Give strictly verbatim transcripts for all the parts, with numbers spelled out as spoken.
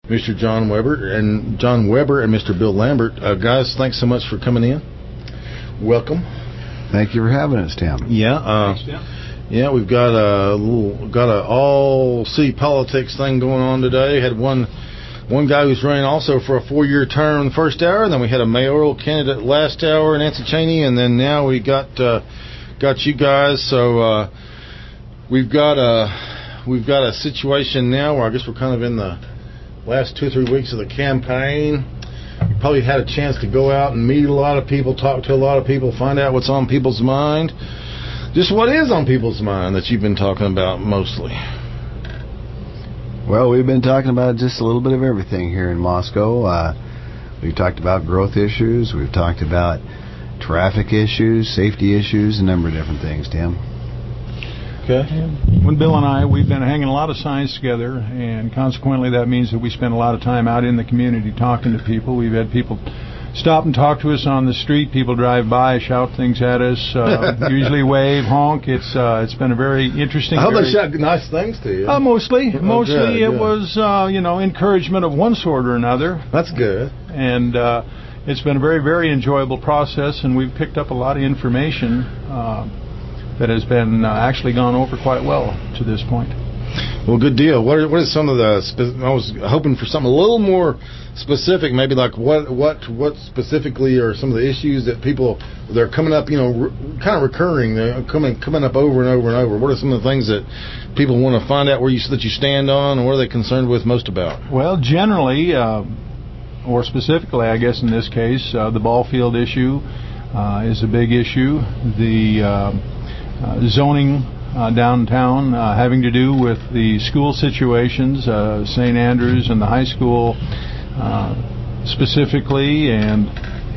Mister John Weber and John Weber and Mister Bill Lambert. Uh, guys, thanks so much for coming in. Welcome. Thank you for having us, Tim. Yeah. Uh, Thanks, Tim. Yeah, we've got a little, got a all city politics thing going on today. Had one, one guy who's running also for a four-year term in the first hour, and then we had a mayoral candidate last hour, Nancy Cheney, and then now we got, uh, got you guys. So uh, we've got a, we've got a situation now where I guess we're kind of in the last two or three weeks of the campaign. You probably had a chance to go out and meet a lot of people, talk to a lot of people, find out what's on people's mind. Just what is on people's mind that you've been talking about mostly? Well, we've been talking about just a little bit of everything here in Moscow. Uh, we've talked about growth issues. We've talked about traffic issues, safety issues, a number of different things, Tim. Okay. When Bill and I, we've been hanging a lot of signs together, and consequently that means that we spend a lot of time out in the community talking to people. We've had people stop and talk to us on the street. People drive by, shout things at us, uh, usually wave, honk. It's uh, it's been a very interesting. I hope very, they shout nice things to you. Uh, mostly, oh, mostly good, it good. was uh, you know encouragement of one sort or another. That's good. And uh, it's been a very very enjoyable process, and we've picked up a lot of information uh, that has been uh, actually gone over quite well to this point. Well, good deal. What are, what are some of the? Spe- I was hoping for something a little more specific, maybe like what what what specifically are some of the issues that people they're coming up, you know, re- kind of recurring, they're coming coming up over and over and over. What are some of the things that people want to find out where you that you stand on, and what are they concerned with most about? Well, generally, uh, or specifically, I guess in this case, uh, the ball field issue uh, is a big issue. The uh, uh, zoning. Uh, downtown, uh, having to do with the school situations, uh, Saint Andrews and the high school uh, specifically, and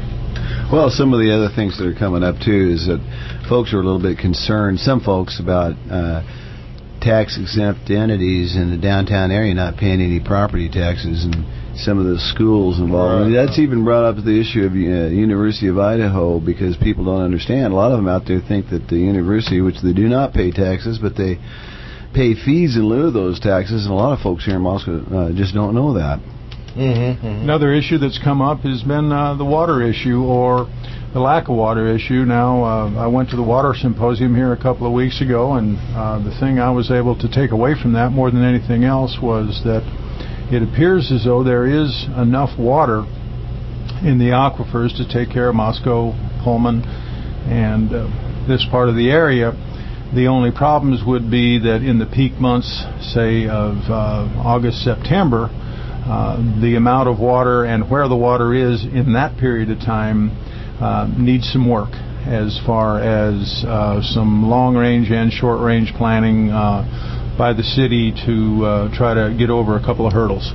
well, some of the other things that are coming up too is that folks are a little bit concerned. Some folks about uh, tax-exempt entities in the downtown area not paying any property taxes, and some of the schools involved. Right. That's even brought up the issue of uh, University of Idaho, because people don't understand. A lot of them out there think that the university, which they do not pay taxes, but they pay fees in lieu of those taxes, and a lot of folks here in Moscow uh, just don't know that. Mm-hmm, mm-hmm. Another issue that's come up has been uh, the water issue, or the lack of water issue. Now, uh, I went to the water symposium here a couple of weeks ago, and uh, the thing I was able to take away from that more than anything else was that it appears as though there is enough water in the aquifers to take care of Moscow, Pullman, and uh, this part of the area. The only problems would be that in the peak months, say of uh, August, September, uh, the amount of water and where the water is in that period of time uh, needs some work as far as uh, some long-range and short-range planning uh, by the city to uh, try to get over a couple of hurdles.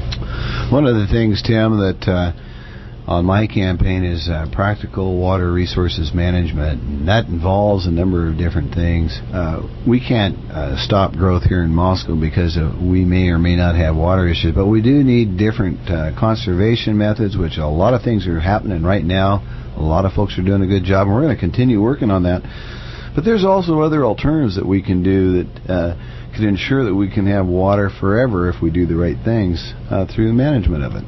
One of the things, Tim, that uh, on my campaign is uh, practical water resources management, and that involves a number of different things. Uh, we can't uh, stop growth here in Moscow because uh, we may or may not have water issues, but we do need different uh, conservation methods, which a lot of things are happening right now. A lot of folks are doing a good job, and we're going to continue working on that. But there's also other alternatives that we can do that uh, could ensure that we can have water forever if we do the right things uh, through the management of it.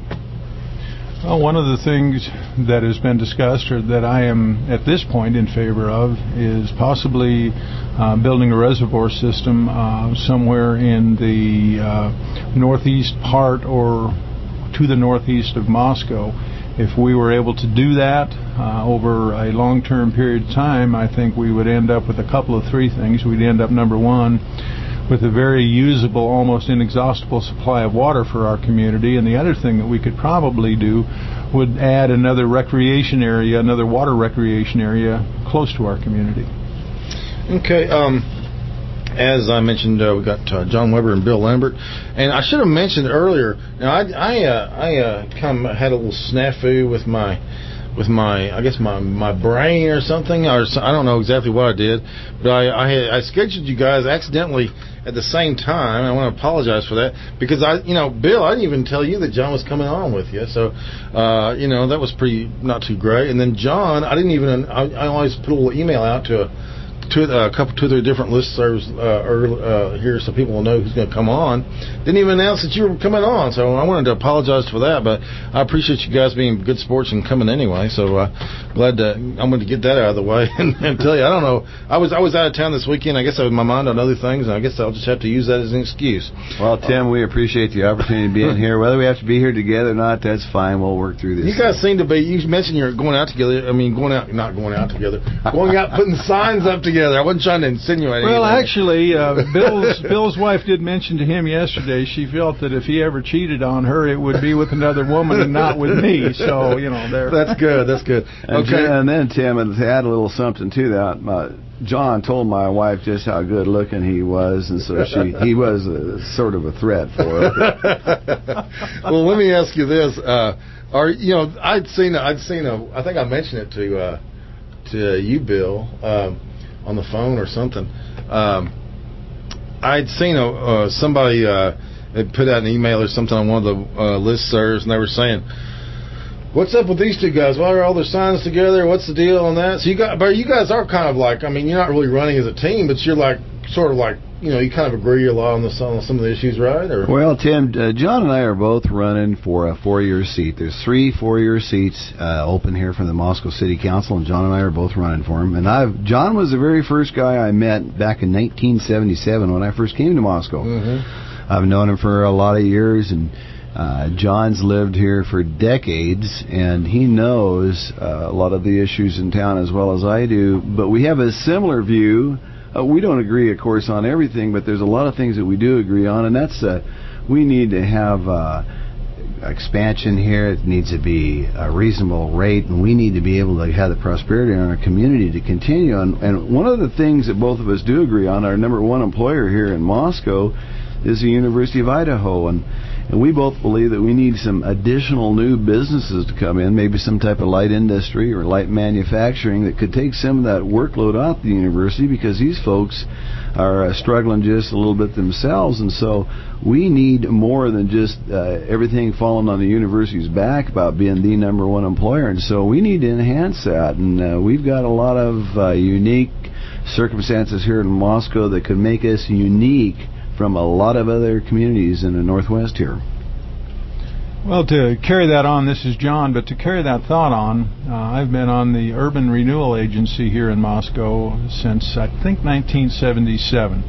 Well, one of the things that has been discussed, or that I am at this point in favor of, is possibly uh, building a reservoir system uh, somewhere in the uh, northeast part or to the northeast of Moscow. If we were able to do that uh, over a long-term period of time, I think we would end up with a couple of three things. We'd end up, number one, with a very usable, almost inexhaustible supply of water for our community. And the other thing that we could probably do would add another recreation area, another water recreation area close to our community. Okay. Um, as I mentioned, uh, we got uh, John Weber and Bill Lambert. And I should have mentioned earlier, now I, I, uh, I uh, kind of had a little snafu with my... with my, I guess my my brain or something, or I don't know exactly what I did, but I I, had, I scheduled you guys accidentally at the same time. I want to apologize for that, because I, you know, Bill, I didn't even tell you that John was coming on with you, so uh, you know, that was pretty not too great. And then John, I didn't even, I, I always put a little email out to two, uh, a couple, two, three different listservs uh, early, uh, here, so people will know who's going to come on. Didn't even announce that you were coming on, so I wanted to apologize for that. But I appreciate you guys being good sports and coming anyway. So uh, glad to, I'm going to get that out of the way and, and tell you. I don't know. I was I was out of town this weekend. I guess I had my mind on other things, and I guess I'll just have to use that as an excuse. Well, Tim, we appreciate the opportunity to be in here. Whether we have to be here together or not, that's fine. We'll work through this. You guys seem to be. You mentioned you're going out together. I mean, going out, not going out together. Going out, putting signs up together. I wasn't trying to insinuate anything. Well, actually, uh, Bill's Bill's wife did mention to him yesterday she felt that if he ever cheated on her, it would be with another woman and not with me. So, you know, there. That's good. That's good. And Okay. And then, Tim, and to add a little something to that, my, John told my wife just how good looking he was, and so she he was a, sort of a threat for her. Well, let me ask you this: uh, Are you know? I'd seen. I'd seen a. I think I mentioned it to uh, to you, Bill, um, on the phone or something. Um, I'd seen a uh, somebody uh, had put out an email or something on one of the uh, listservs, and they were saying, "What's up with these two guys? Why are all their signs together? What's the deal on that?" So you got, but you guys are kind of like, I mean, you're not really running as a team, but you're like, sort of like, you know, you kind of agree a lot on, the, on some of the issues, right? Or Well, Tim, uh, John and I are both running for a four-year seat. There's three four-year seats uh, open here for the Moscow City Council, and John and I are both running for them. And I've John was the very first guy I met back in nineteen seventy-seven when I first came to Moscow. Mm-hmm. I've known him for a lot of years, and Uh, John's lived here for decades, and he knows uh, a lot of the issues in town as well as I do. But we have a similar view. Uh, we don't agree, of course, on everything, but there's a lot of things that we do agree on, and that's uh, we need to have uh, expansion here. It needs to be a reasonable rate, and we need to be able to have the prosperity in our community to continue. And, and one of the things that both of us do agree on, our number one employer here in Moscow, is the University of Idaho, and And we both believe that we need some additional new businesses to come in, maybe some type of light industry or light manufacturing that could take some of that workload off the university, because these folks are uh, struggling just a little bit themselves. And so we need more than just uh, everything falling on the university's back about being the number one employer. And so we need to enhance that. And uh, we've got a lot of uh, unique circumstances here in Moscow that could make us unique from a lot of other communities in the Northwest here. Well, to carry that on, this is John, but to carry that thought on, uh, I've been on the Urban Renewal Agency here in Moscow since, I think, nineteen seventy-seven.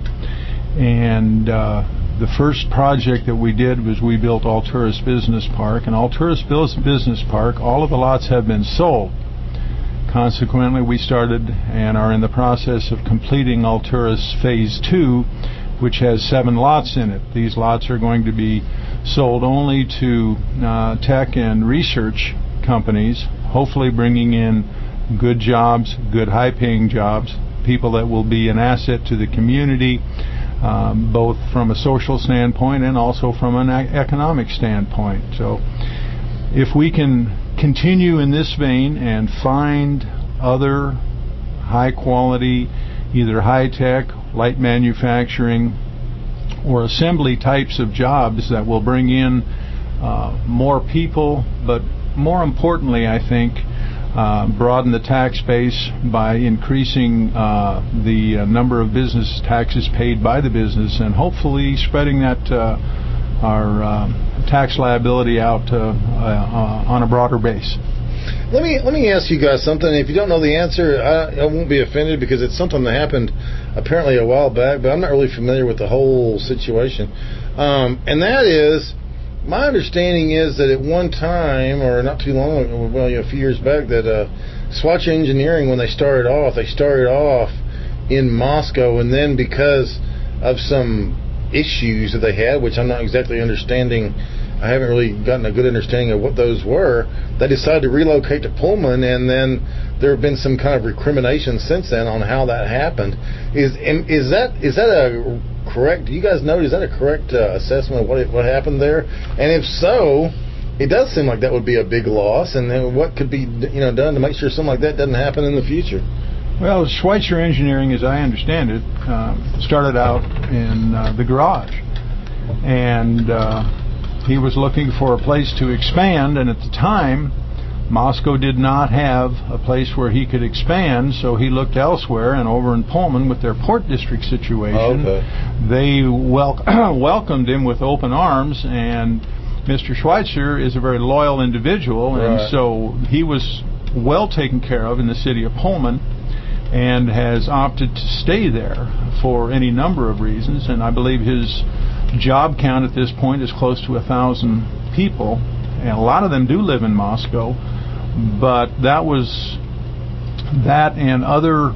And uh, the first project that we did was we built Alturas Business Park. And Alturas Business Park, all of the lots have been sold. Consequently, we started and are in the process of completing Alturas Phase two, which has seven lots in it. These lots are going to be sold only to uh, tech and research companies, hopefully bringing in good jobs, good high-paying jobs, people that will be an asset to the community, um, both from a social standpoint and also from an economic standpoint. So if we can continue in this vein and find other high-quality, either high-tech, light manufacturing, or assembly types of jobs that will bring in uh, more people, but more importantly, I think, uh, broaden the tax base by increasing uh, the uh, number of business taxes paid by the business, and hopefully spreading that uh, our uh, tax liability out uh, uh, on a broader base. Let me let me ask you guys something. If you don't know the answer, I, I won't be offended, because it's something that happened apparently a while back, but I'm not really familiar with the whole situation. Um, and that is, my understanding is that at one time, or not too long ago, well, you know, a few years back, that uh, Swatch Engineering, when they started off, they started off in Moscow, and then because of some issues that they had, which I'm not exactly understanding, I haven't really gotten a good understanding of what those were, they decided to relocate to Pullman, and then there have been some kind of recrimination since then on how that happened. Is is that is that a correct, do you guys know, is that a correct uh, assessment of what it, what happened there? And if so, it does seem like that would be a big loss, and then what could be you know done to make sure something like that doesn't happen in the future? Well, Schweitzer Engineering, as I understand it, uh, started out in uh, the garage, and uh, he was looking for a place to expand, and at the time, Moscow did not have a place where he could expand, so he looked elsewhere, and over in Pullman with their Port District situation, okay. they wel- welcomed him with open arms, and Mister Schweitzer is a very loyal individual, and right. so he was well taken care of in the city of Pullman and has opted to stay there for any number of reasons, and I believe his job count at this point is close to a thousand people, and a lot of them do live in Moscow. But that was that and other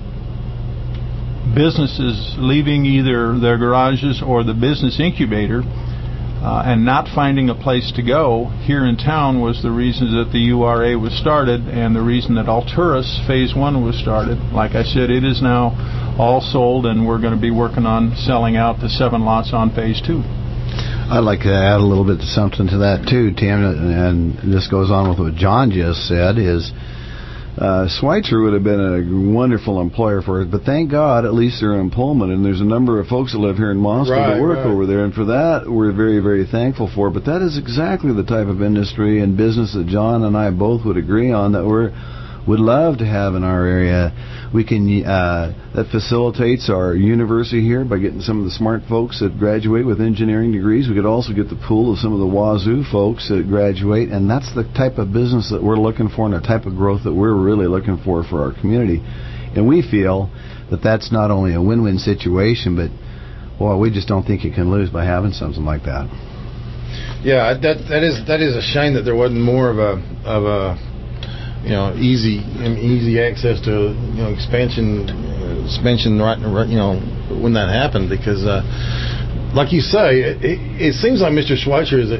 businesses leaving either their garages or the business incubator uh, and not finding a place to go here in town was the reason that the U R A was started and the reason that Alturas Phase One was started. Like I said, it is now all sold, and we're going to be working on selling out the seven lots on Phase Two. I'd like to add a little bit of something to that too, Tim, and this goes on with what John just said, is uh, Schweitzer would have been a wonderful employer for us, but thank God at least they're in Pullman, and there's a number of folks that live here in Moscow right, that work right. over there, and for that we're very, very thankful for. But that is exactly the type of industry and business that John and I both would agree on that we're would love to have in our area. We can uh, that facilitates our university here by getting some of the smart folks that graduate with engineering degrees. We could also get the pool of some of the Wazoo folks that graduate, and that's the type of business that we're looking for and the type of growth that we're really looking for for our community. And we feel that that's not only a win-win situation, but well, we just don't think you can lose by having something like that. Yeah, that that is that is a shame that there wasn't more of a of a you know, easy and easy access to, you know, expansion, uh, expansion right, you know, when that happened, because, uh, like you say, it, it, it seems like Mister Schweitzer is a,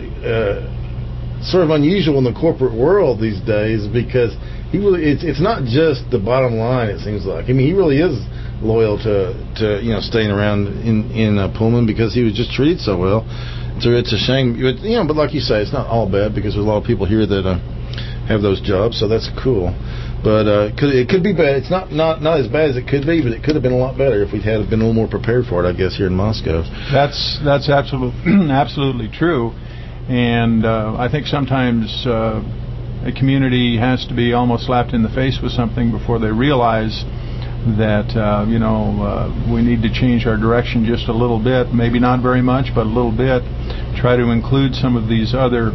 uh, sort of unusual in the corporate world these days, because he really, it's it's not just the bottom line. It seems like, I mean, he really is loyal to, to you know, staying around in in uh, Pullman because he was just treated so well. So it's a shame, you know, but like you say, it's not all bad because there's a lot of people here that. Uh, have those jobs, so that's cool. But uh, could, it could be bad. It's not, not, not as bad as it could be, but it could have been a lot better if we'd had been a little more prepared for it, I guess, here in Moscow. That's that's absolutely absolutely true, and uh, I think sometimes uh, a community has to be almost slapped in the face with something before they realize that uh, you know uh, we need to change our direction just a little bit, maybe not very much, but a little bit. Try to include some of these other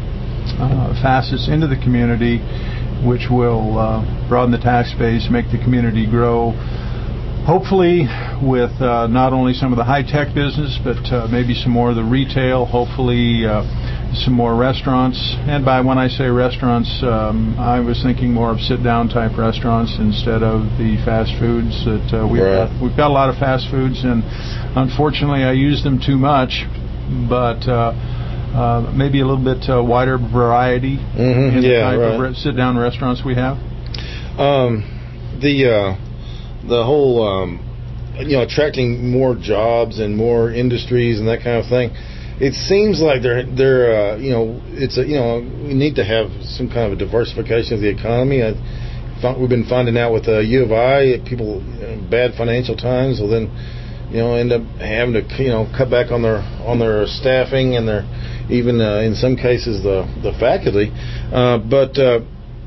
Uh, facets into the community, which will uh, broaden the tax base, make the community grow, hopefully with uh, not only some of the high-tech business, but uh, maybe some more of the retail, hopefully uh, some more restaurants. And by when I say restaurants, um, I was thinking more of sit-down type restaurants instead of the fast foods that uh, we've right. got. We've got a lot of fast foods, and unfortunately I use them too much, but uh, Uh, maybe a little bit uh, wider variety mm-hmm. in the yeah, type right. of re- sit-down restaurants we have. Um, the uh, the whole um, you know attracting more jobs and more industries and that kind of thing. It seems like they're they're uh, you know it's a you know we need to have some kind of a diversification of the economy. I, we've been finding out with uh, U of I, people you know, bad financial times will then you know end up having to you know cut back on their on their staffing and their even uh, in some cases the the faculty, uh, but uh,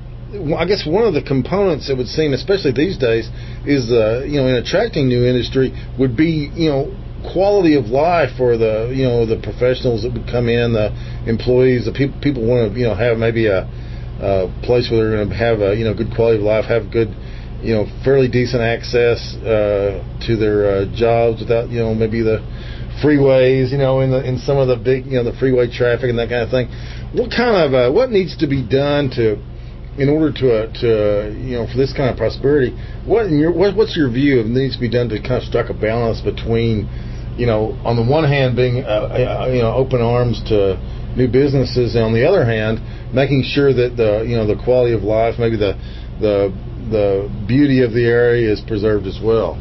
I guess one of the components it would seem, especially these days, is uh, you know in attracting new industry would be you know quality of life for the you know the professionals that would come in, the employees, the people people want to you know have maybe a, a place where they're going to have a you know good quality of life, have good you know fairly decent access uh, to their uh, jobs without you know maybe the freeways, you know, in the in some of the big, you know, the freeway traffic and that kind of thing. What kind of uh, what needs to be done to, in order to uh, to you know, for this kind of prosperity? What in your what, what's your view of needs to be done to kind of strike a balance between, you know, on the one hand being uh, uh, you know open arms to new businesses, and on the other hand making sure that the you know the quality of life, maybe the the the beauty of the area is preserved as well.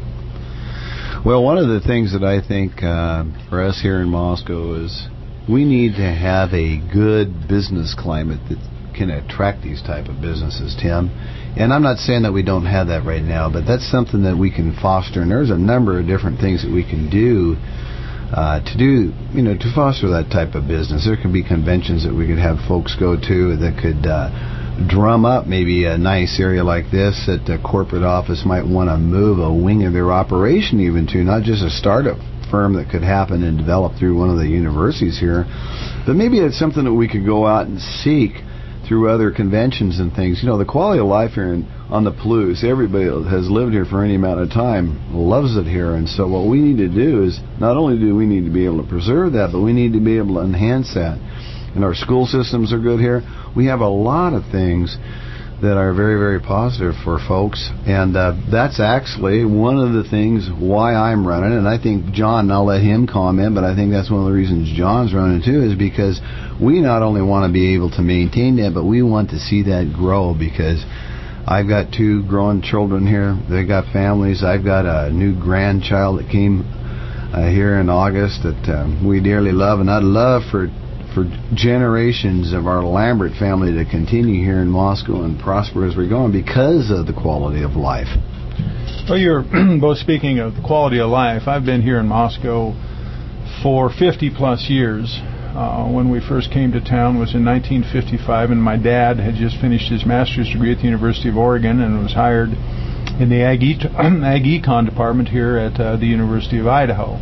Well, one of the things that I think uh, for us here in Moscow is we need to have a good business climate that can attract these type of businesses, Tim. And I'm not saying that we don't have that right now, but that's something that we can foster. And there's a number of different things that we can do uh, to do, you know, to foster that type of business. There could be conventions that we could have folks go to that could uh, drum up maybe a nice area like this that the corporate office might want to move a wing of their operation even to, not just a startup firm that could happen and develop through one of the universities here, but maybe it's something that we could go out and seek through other conventions and things. You know, the quality of life here in, on the Palouse, everybody that has lived here for any amount of time loves it here, and so what we need to do is not only do we need to be able to preserve that, but we need to be able to enhance that. And our school systems are good here. We have a lot of things that are very, very positive for folks, and uh, that's actually one of the things why I'm running. And I think John, and I'll let him comment, but I think that's one of the reasons John's running too, is because we not only want to be able to maintain that, but we want to see that grow, because I've got two grown children here. They've got families. I've got a new grandchild that came uh, here in August that um, we dearly love, and I'd love for for generations of our Lambert family to continue here in Moscow and prosper as we're going because of the quality of life. Well, you're both speaking of the quality of life. I've been here in Moscow for fifty plus years. Uh, when we first came to town was in nineteen fifty-five, and my dad had just finished his master's degree at the University of Oregon and was hired in the Ag, Ag Econ department here at uh, the University of Idaho.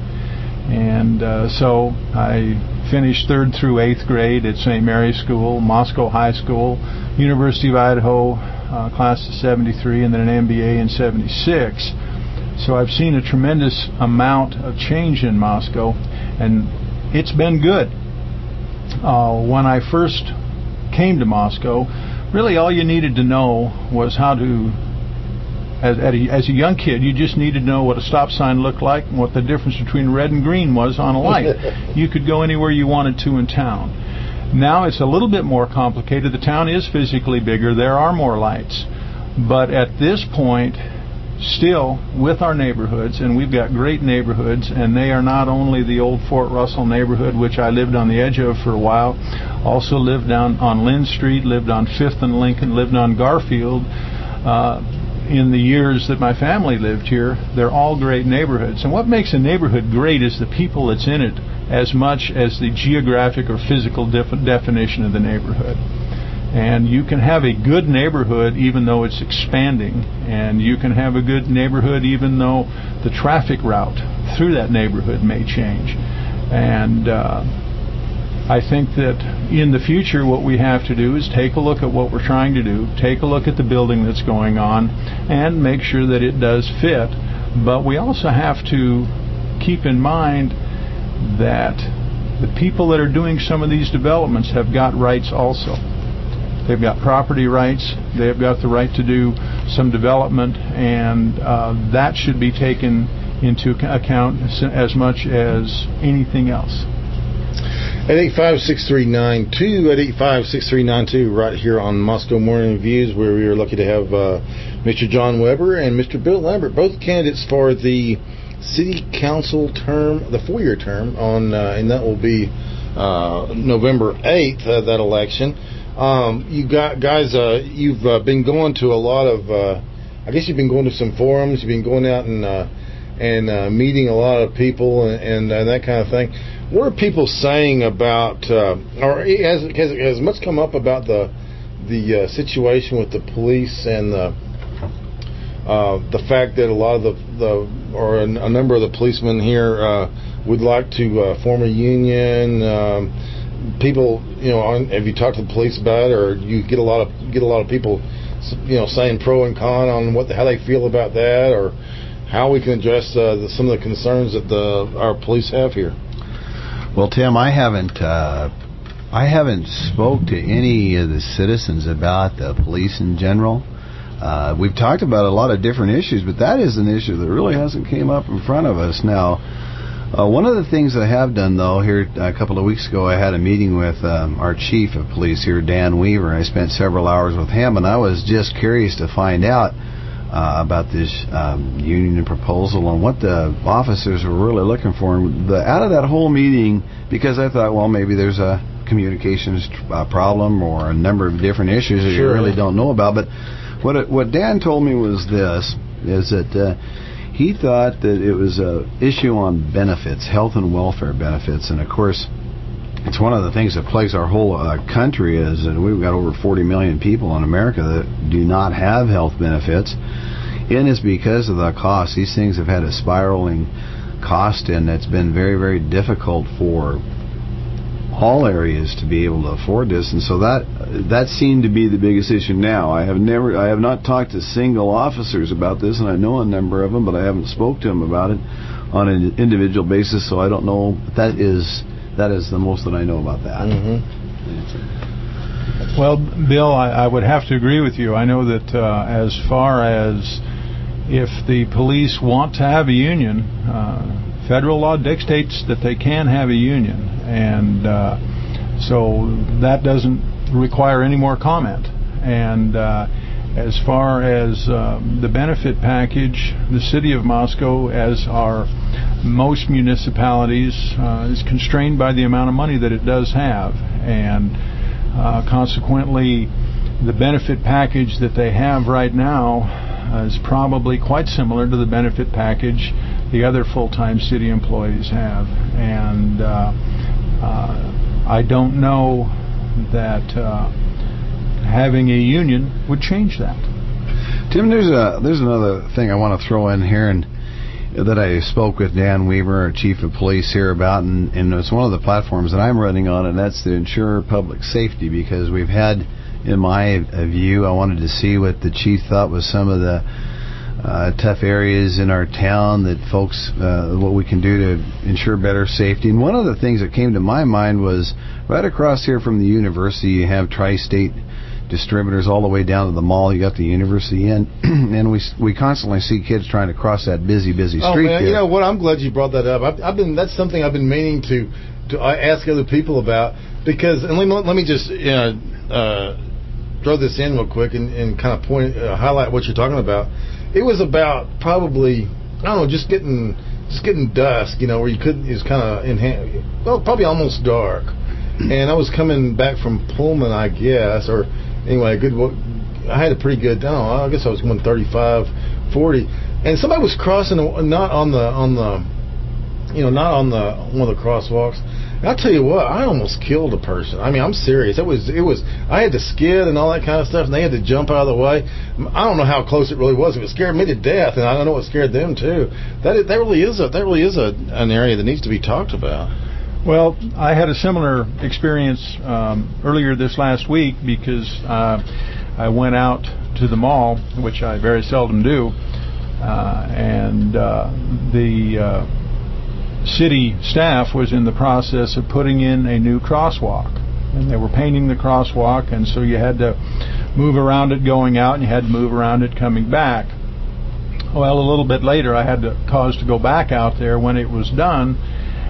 And uh, so I finished third through eighth grade at Saint Mary's School, Moscow High School, University of Idaho, uh, class of seventy-three, and then an M B A in seventy-six. So I've seen a tremendous amount of change in Moscow, and it's been good. Uh, when I first came to Moscow, really all you needed to know was how to As, at a, as a young kid, you just needed to know what a stop sign looked like and what the difference between red and green was on a light. You could go anywhere you wanted to in town. Now it's a little bit more complicated. The town is physically bigger. There are more lights. But at this point, still with our neighborhoods, and we've got great neighborhoods, and they are not only the old Fort Russell neighborhood, which I lived on the edge of for a while, also lived down on Lynn Street, lived on Fifth and Lincoln, lived on Garfield. Uh, in the years that my family lived here, they're all great neighborhoods. And what makes a neighborhood great is the people that's in it as much as the geographic or physical def- definition of the neighborhood. And you can have a good neighborhood even though it's expanding, and you can have a good neighborhood even though the traffic route through that neighborhood may change. And uh, I think that in the future what we have to do is take a look at what we're trying to do, take a look at the building that's going on, and make sure that it does fit. But we also have to keep in mind that the people that are doing some of these developments have got rights also. They've got property rights, they've got the right to do some development, and uh, that should be taken into account as much as anything else. At eight five six three nine two, at eight five six three nine two, right here on Moscow Morning Reviews, where we are lucky to have uh, Mister John Weber and Mister Bill Lambert, both candidates for the City Council term, the four-year term, on, uh, and that will be uh, November eighth, uh, that election. Um, you got guys, uh, you've uh, been going to a lot of, uh, I guess you've been going to some forums, you've been going out and uh, and uh, meeting a lot of people and, and uh, that kind of thing. What are people saying about, uh, or has, has has much come up about the the uh, situation with the police and the uh, the fact that a lot of the, the or a, a number of the policemen here uh, would like to uh, form a union? Um, people, you know, have you talked to the police about it, or you get a lot of get a lot of people, you know, saying pro and con on what the, how they feel about that, or how we can address uh, the, some of the concerns that the our police have here? Well, Tim, I haven't uh, I haven't spoke to any of the citizens about the police in general. Uh, we've talked about a lot of different issues, but that is an issue that really hasn't came up in front of us. Now, uh, one of the things I have done, though, here a couple of weeks ago, I had a meeting with um, our chief of police here, Dan Weaver. I spent several hours with him, and I was just curious to find out Uh, about this um, union proposal and what the officers were really looking for. And the, out of that whole meeting, because I thought, well, maybe there's a communications uh, problem or a number of different issues that sure. you really don't know about. But what it, what Dan told me was this, is that uh, he thought that it was an issue on benefits, health and welfare benefits. And, of course, it's one of the things that plagues our whole uh, country is that we've got over forty million people in America that do not have health benefits, and it's because of the cost. These things have had a spiraling cost, and it's been very, very difficult for all areas to be able to afford this, and so that that seemed to be the biggest issue. Now, I have never, I have not talked to single officers about this, and I know a number of them, but I haven't spoke to them about it on an individual basis, so I don't know. That is that is the most that I know about that. Mm-hmm. Well, Bill, I, I would have to agree with you. I know that uh, as far as if the police want to have a union, uh, federal law dictates that they can have a union, and uh, so that doesn't require any more comment. And uh, as far as uh, the benefit package, the city of Moscow, as are most municipalities, uh, is constrained by the amount of money that it does have, and uh, consequently the benefit package that they have right now uh, is probably quite similar to the benefit package the other full-time city employees have. And uh, uh, I don't know that uh, having a union would change that. Tim, there's a there's another thing I want to throw in here, and that I spoke with Dan Weaver, our chief of police, here about, and, and it's one of the platforms that I'm running on, and that's to ensure public safety, because we've had, in my view, I wanted to see what the chief thought was some of the uh, tough areas in our town that folks, uh, what we can do to ensure better safety. And one of the things that came to my mind was right across here from the university, you have Tri-State distributors all the way down to the mall. You got the university in, and we we constantly see kids trying to cross that busy, busy street. Oh man, there. you know what? I'm glad you brought that up. I've, I've been that's something I've been meaning to to ask other people about, because and let me let me just you know, uh, throw this in real quick and, and kind of point uh, highlight what you're talking about. It was about probably I don't know just getting just getting dusk, you know, where you couldn't. It was kind of in hand, well, probably almost dark, and I was coming back from Pullman, I guess, or. Anyway, good. I had a pretty good. I don't know. I guess I was going thirty-five, forty, and somebody was crossing, not on the on the, you know, not on the one of the crosswalks. And I'll tell you what, I almost killed a person. I mean, I'm serious. It was it was. I had to skid and all that kind of stuff, and they had to jump out of the way. I don't know how close it really was. It scared me to death, and I don't know what scared them too. That is, that really is a that really is a an area that needs to be talked about. Well, I had a similar experience um, earlier this last week, because uh, I went out to the mall, which I very seldom do, uh, and uh, the uh, city staff was in the process of putting in a new crosswalk, and they were painting the crosswalk, and so you had to move around it going out, and you had to move around it coming back. Well, a little bit later, I had to cause to go back out there when it was done.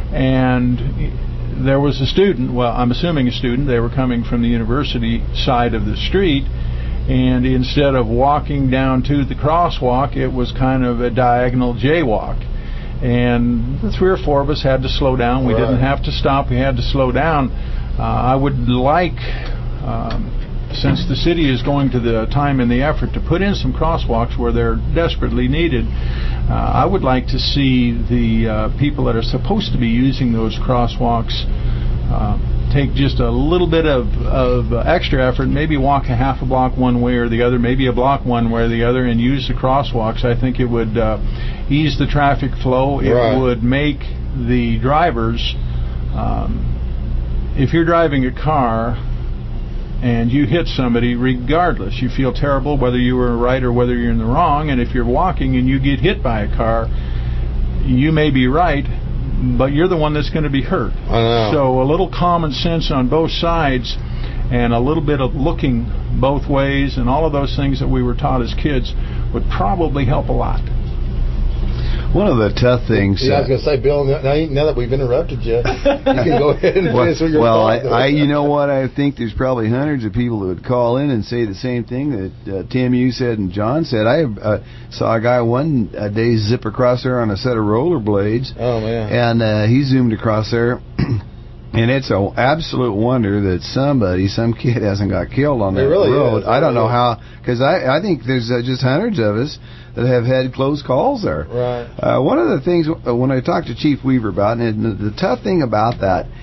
And there was a student, well, I'm assuming a student, they were coming from the university side of the street, and instead of walking down to the crosswalk, it was kind of a diagonal jaywalk. And the three or four of us had to slow down. We right. didn't have to stop, we had to slow down. Uh, I would like, um, since the city is going to the time and the effort to put in some crosswalks where they're desperately needed, Uh, I would like to see the uh, people that are supposed to be using those crosswalks uh, take just a little bit of, of extra effort, maybe walk a half a block one way or the other, maybe a block one way or the other, and use the crosswalks. I think it would uh, ease the traffic flow. It right. would make the drivers, um, if you're driving a car and you hit somebody, regardless, you feel terrible whether you were right or whether you're in the wrong. And if you're walking and you get hit by a car, you may be right, but you're the one that's going to be hurt. I know. So a little common sense on both sides, and a little bit of looking both ways, and all of those things that we were taught as kids would probably help a lot. One of the tough things. Yeah, I was going to say, Bill. Now, now that we've interrupted you, you can go ahead and finish with your well, thought. Well, I, I, you know what? I think there's probably hundreds of people who would call in and say the same thing that uh, Tim, you said, and John said. I uh, saw a guy one uh, day zip across there on a set of rollerblades. Oh man! And uh, he zoomed across there. And it's an absolute wonder that somebody, some kid, hasn't got killed on that really road. Is. I don't really know how, because I, I think there's uh, just hundreds of us that have had close calls there. Right. Uh, one of the things, uh, when I talked to Chief Weaver about, and the, the tough thing about that,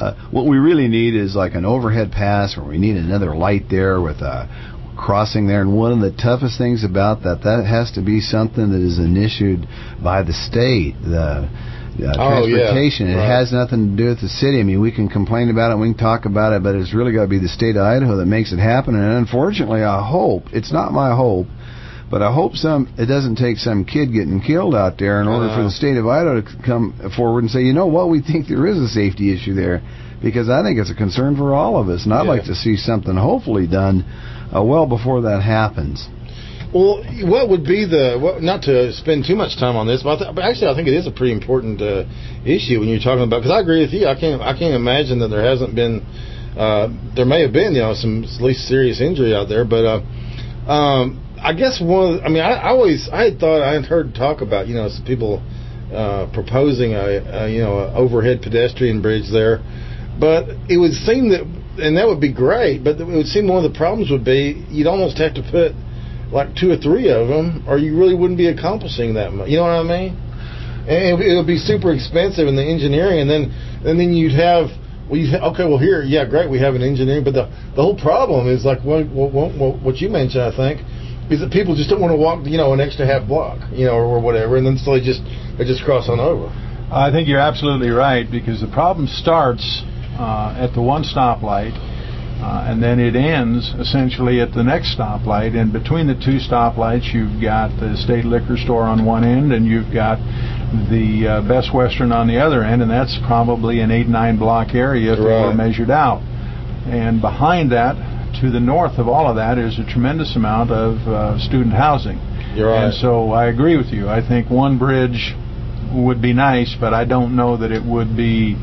Uh, what we really need is like an overhead pass, or we need another light there with a crossing there. And one of the toughest things about that, that has to be something that is initiated by the state, the uh, oh, transportation. Yeah. It right. has nothing to do with the city. I mean, we can complain about it, we can talk about it, but it's really got to be the state of Idaho that makes it happen. And unfortunately, I hope, it's not my hope, but I hope some it doesn't take some kid getting killed out there in order uh, for the state of Idaho to come forward and say, you know what, we think there is a safety issue there, because I think it's a concern for all of us, and I'd yeah. like to see something hopefully done uh, well before that happens. Well, what would be the, well, not to spend too much time on this, but, I th- but actually I think it is a pretty important uh, issue when you're talking about, because I agree with you, I can't, I can't imagine that there hasn't been, uh, there may have been, you know, some at least serious injury out there, but uh, um, I guess one of the, I mean, I, I always, I had thought, I had heard talk about, you know, some people uh, proposing a, a, you know, a overhead pedestrian bridge there, but it would seem that, and that would be great, but it would seem one of the problems would be you'd almost have to put like two or three of them, or you really wouldn't be accomplishing that much. You know what I mean? And it, it would be super expensive in the engineering, and then and then you'd have, well, you okay, well here, yeah, great, we have an engineering, but the the whole problem is like what what, what, what you mentioned, I think, is that people just don't want to walk, you know, an extra half block, you know, or, or whatever, and then so they just they just cross on over. I think you're absolutely right, because the problem starts uh, at the one stoplight, uh, and then it ends essentially at the next stoplight. And between the two stoplights, you've got the State Liquor Store on one end, and you've got the uh, Best Western on the other end, and that's probably an eight nine block area if right. it were measured out. And behind that, to the north of all of that, is a tremendous amount of uh, student housing. You're right. And so I agree with you. I think one bridge would be nice, but I don't know that it would be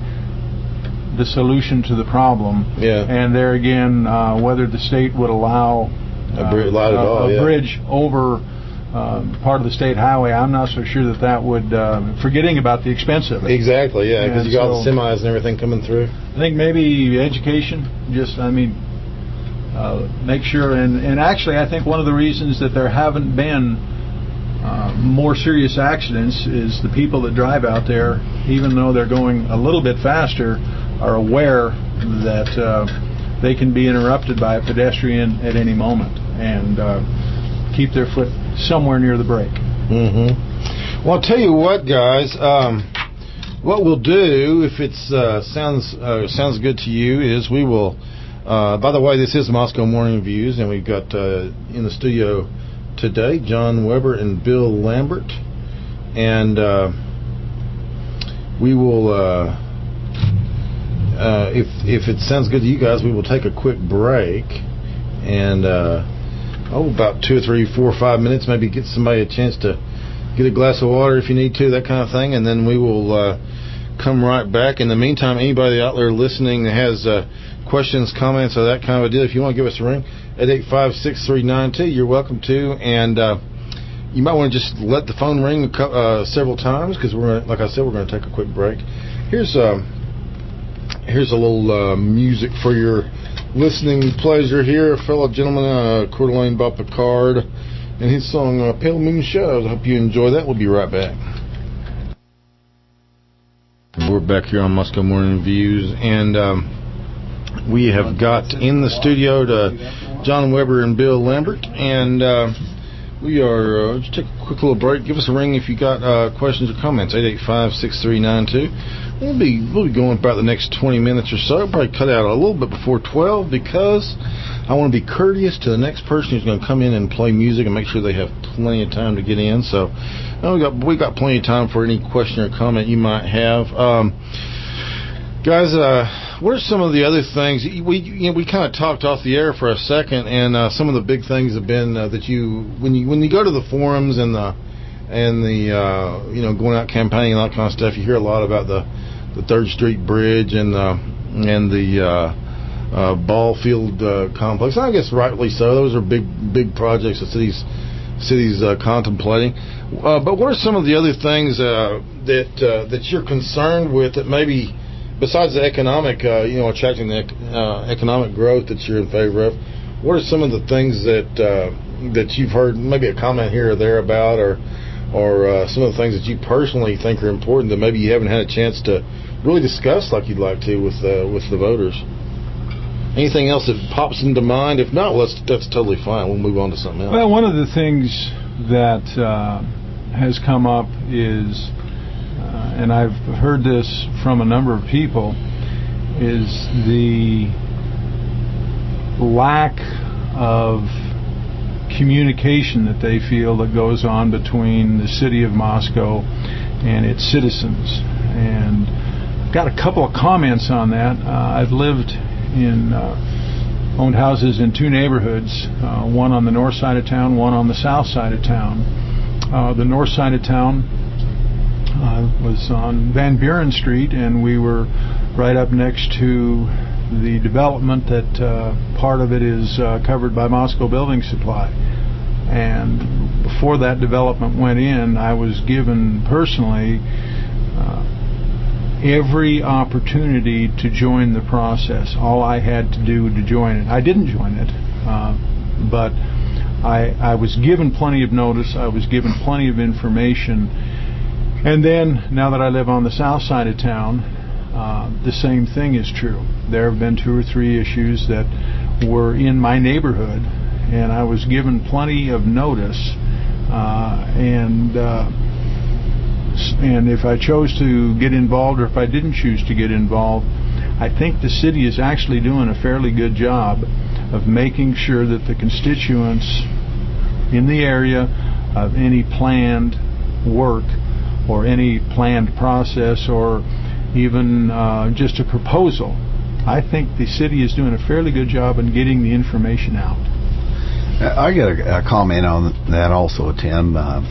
the solution to the problem. Yeah. And there again, uh, whether the state would allow uh, a, bri- a, all, a yeah. bridge over uh, part of the state highway, I'm not so sure that that would, uh, forgetting about the expense of it. Exactly, yeah, because you got so, all the semis and everything coming through. I think maybe education, just, I mean, uh, make sure, and, and actually I think one of the reasons that there haven't been uh, more serious accidents is the people that drive out there, even though they're going a little bit faster, are aware that uh, they can be interrupted by a pedestrian at any moment, and uh, keep their foot somewhere near the brake. Mm-hmm. Well, I'll tell you what, guys. Um, what we'll do, if it uh, sounds uh, sounds good to you, is we will. Uh, by the way, this is Moscow Morning Views, and we've got uh, in the studio today John Weber and Bill Lambert, and uh, we will. Uh, uh, if if it sounds good to you guys, we will take a quick break, and. Uh, Oh, about two or three, four or five minutes, maybe get somebody a chance to get a glass of water if you need to, that kind of thing, and then we will uh, come right back. In the meantime, anybody out there listening that has uh, questions, comments, or that kind of a deal, if you want to give us a ring at eight five six, three nine two, you're welcome to. And uh, you might want to just let the phone ring uh, several times, because we're gonna, like I said, we're going to take a quick break. Here's uh, here's a little uh, music for your listening pleasure here. A fellow gentleman, uh, Coeur d'Alene Bob Picard, and his song uh, Pale Moon Shadows. I hope you enjoy that. We'll be right back. We're back here on Moscow Morning Views, and um, we have got in the studio to John Weber and Bill Lambert, and uh, we are, uh, just take a quick little break. Give us a ring if you got uh, questions or comments, eight eight five, six three nine two. We'll be, we'll be going about the next twenty minutes or so. Probably cut out a little bit before twelve, because I want to be courteous to the next person who's going to come in and play music and make sure they have plenty of time to get in. So uh, we got we got plenty of time for any question or comment you might have. Um, guys, uh, what are some of the other things? We you know, we kind of talked off the air for a second, and uh, some of the big things have been uh, that you when you when you go to the forums and the and the uh, you know going out campaigning and that kind of stuff, you hear a lot about the the Third Street Bridge and the and the uh, uh, ball field uh, complex. And I guess rightly so. Those are big big projects the city's city's uh, contemplating. Uh, but what are some of the other things uh, that uh, that you're concerned with that maybe, besides the economic, uh, you know, attracting the uh, economic growth that you're in favor of? What are some of the things that uh, that you've heard, maybe a comment here or there about, or or uh, some of the things that you personally think are important that maybe you haven't had a chance to really discuss like you'd like to with uh, with the voters. Anything else that pops into mind? If not, well, that's, that's totally fine. We'll move on to something else. Well, one of the things that uh, has come up is, uh, and I've heard this from a number of people, is the lack of communication that they feel that goes on between the city of Moscow and its citizens. And I've got a couple of comments on that. Uh, I've lived in uh, owned houses in two neighborhoods, uh, one on the north side of town, one on the south side of town. Uh, the north side of town uh, was on Van Buren Street, and we were right up next to the development that uh, part of it is uh, covered by Moscow Building Supply. And before that development went in, I was given personally uh, every opportunity to join the process. All I had to do to join it. I didn't join it, uh, but I, I was given plenty of notice. I was given plenty of information. And then, now that I live on the south side of town, uh, the same thing is true. There have been two or three issues that were in my neighborhood, and I was given plenty of notice. Uh, and uh, And if I chose to get involved or if I didn't choose to get involved, I think the city is actually doing a fairly good job of making sure that the constituents in the area of any planned work or any planned process or even uh, just a proposal, I think the city is doing a fairly good job in getting the information out. I got a, a comment on that also, Tim. Uh,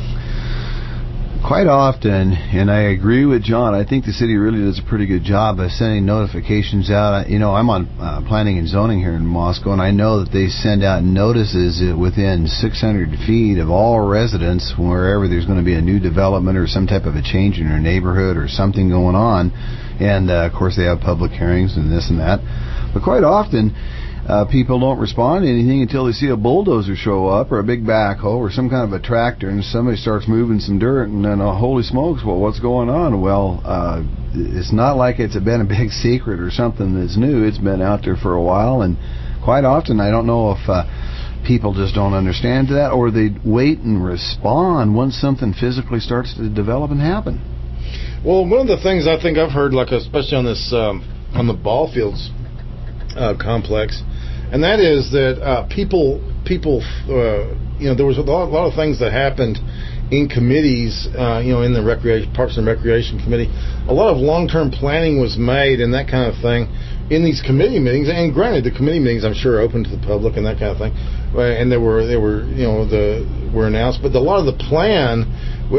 Quite often, and I agree with John, I think the city really does a pretty good job of sending notifications out. You know, I'm on uh, planning and zoning here in Moscow, and I know that they send out notices within six hundred feet of all residents wherever there's going to be a new development or some type of a change in their neighborhood or something going on. And, uh, of course, they have public hearings and this and that. But quite often, Uh, people don't respond to anything until they see a bulldozer show up or a big backhoe or some kind of a tractor, and somebody starts moving some dirt, and then, oh, holy smokes, well, what's going on? Well, uh, it's not like it's been a big secret or something that's new. It's been out there for a while, and quite often I don't know if uh, people just don't understand that, or they wait and respond once something physically starts to develop and happen. Well, one of the things I think I've heard, like especially on this um, on the ball fields uh, complex, and that is that uh, people, people, uh, you know, there was a lot, a lot of things that happened in committees, uh, you know, in the recreation, Parks and Recreation Committee. A lot of long-term planning was made and that kind of thing in these committee meetings. And granted, the committee meetings, I'm sure, are open to the public and that kind of thing. And they were, they were, you know, the were announced. But a lot of the plan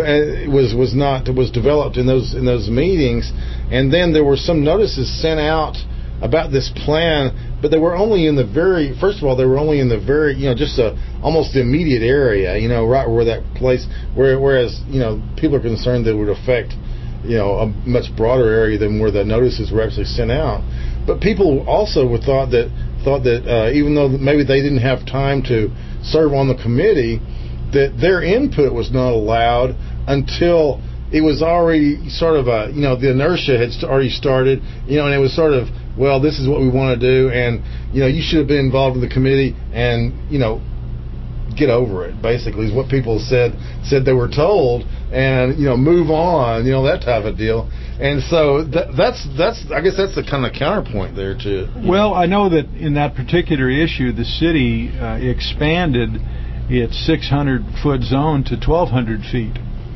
was was not was developed in those in those meetings. And then there were some notices sent out about this plan, but they were only in the very, first of all, they were only in the very, you know, just a, almost the immediate area, you know, right where that place, where, whereas, you know, people are concerned that it would affect, you know, a much broader area than where the notices were actually sent out. But people also would thought that, thought that uh, even though maybe they didn't have time to serve on the committee, that their input was not allowed until it was already sort of a, you know, the inertia had already started, you know, and it was sort of, well, this is what we want to do, and, you know, you should have been involved in the committee, and, you know, get over it, basically, is what people said said they were told, and, you know, move on, you know, that type of deal. And so that, that's, that's I guess that's the kind of counterpoint there, too. Well, I know that in that particular issue, the city uh, expanded its six hundred foot zone to twelve hundred feet.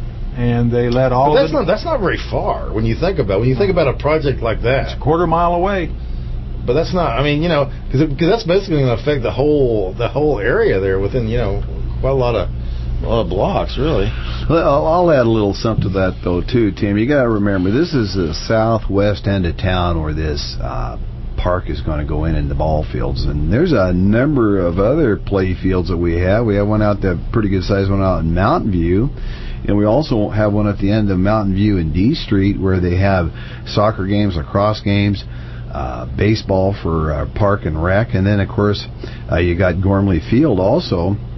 And they let all but that's of it... not that's not very far when you think about it. When you think about a project like that, it's a quarter mile away. But that's not. I mean, you know, because that's basically going to affect the whole the whole area there within, you know, quite a lot of a lot of blocks, really. Well, I'll add a little something to that though too, Tim. You got to remember, this is the southwest end of town where this uh, park is going to go in in the ball fields, and there's a number of other play fields that we have. We have one out there, pretty good size one out in Mountain View. And we also have one at the end of Mountain View and D Street where they have soccer games, lacrosse games, uh, baseball for uh, Park and Rec. And then, of course, uh, you got Gormley Field also,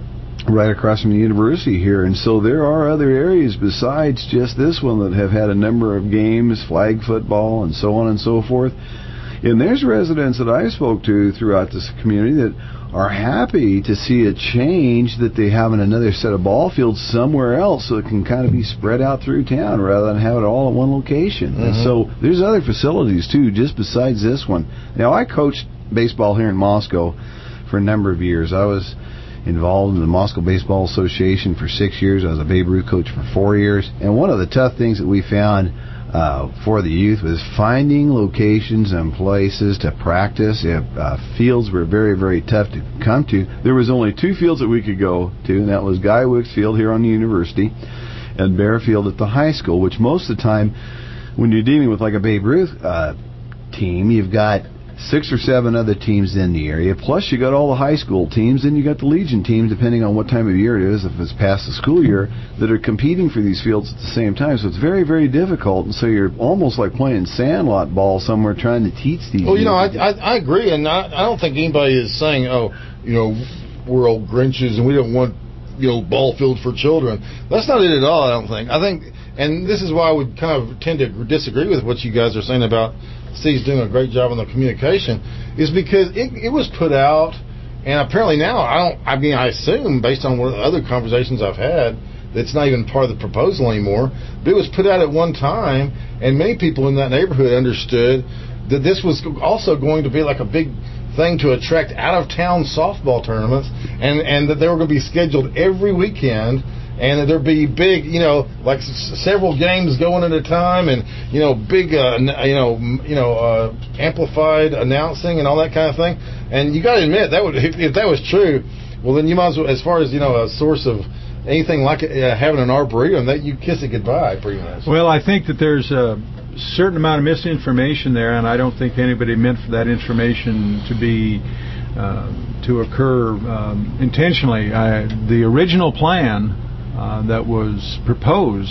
right across from the university here. And so there are other areas besides just this one that have had a number of games, flag football, and so on and so forth. And there's residents that I spoke to throughout this community that are happy to see a change, that they have another set of ball fields somewhere else so it can kind of be spread out through town rather than have it all at one location. Mm-hmm. And so there's other facilities too, just besides this one. Now, I coached baseball here in Moscow for a number of years. I was involved in the Moscow Baseball Association for six years. I was a Babe Ruth coach for four years. And one of the tough things that we found Uh, for the youth was finding locations and places to practice. If, uh, fields were very, very tough to come to. There was only two fields that we could go to, and that was Guy Wicks Field here on the university and Bear Field at the high school, which most of the time when you're dealing with like a Babe Ruth uh, team, you've got six or seven other teams in the area, plus you got all the high school teams, and you got the Legion teams, depending on what time of year it is, if it's past the school year, that are competing for these fields at the same time. So it's very, very difficult, and so you're almost like playing sandlot ball somewhere trying to teach these. Well, you know, I, I, I agree, and I, I don't think anybody is saying, oh, you know, we're old Grinches and we don't want, you know, ball field for children. That's not it at all, I don't think. I think, and this is why I would kind of tend to disagree with what you guys are saying about Steve's doing a great job on the communication, is because it, it was put out, and apparently now, I don't, I mean, I assume, based on what other conversations I've had, that it's not even part of the proposal anymore, but it was put out at one time, and many people in that neighborhood understood that this was also going to be like a big thing to attract out-of-town softball tournaments, and, and that they were going to be scheduled every weekend, and that there'd be big, you know, like s- several games going at a time, and you know, big, uh, you know, m- you know, uh, amplified announcing and all that kind of thing. And you got to admit that would, if, if that was true, well, then you might as well, as far as you know, a source of anything like uh, having an arboretum, that you kiss it goodbye, pretty much. Well, I think that there's a certain amount of misinformation there, and I don't think anybody meant for that information to be uh, to occur um, intentionally. I, the original plan Uh, that was proposed